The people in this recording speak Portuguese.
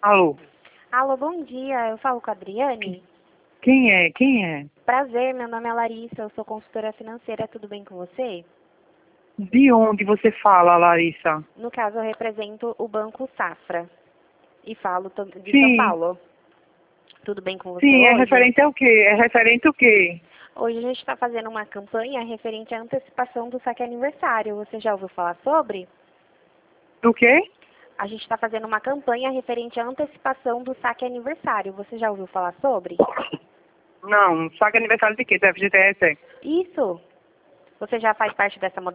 Alô? Alô, bom dia. Eu falo com a Adriane. Quem é? Quem é? Prazer, meu nome é Larissa, eu sou consultora financeira, tudo bem com você? De onde você fala, Larissa? No caso, eu represento o Banco Safra e falo de São Sim, Paulo. Tudo bem com você sim, é hoje? referente ao quê? É referente ao quê? Hoje a gente está fazendo uma campanha referente à antecipação do saque aniversário. Você já ouviu falar sobre? Do quê? A gente está fazendo uma campanha referente à antecipação do saque aniversário. Você já ouviu falar sobre? Não, sabe aniversário de quê? Do FGTS? Isso. Você já faz parte dessa modalidade?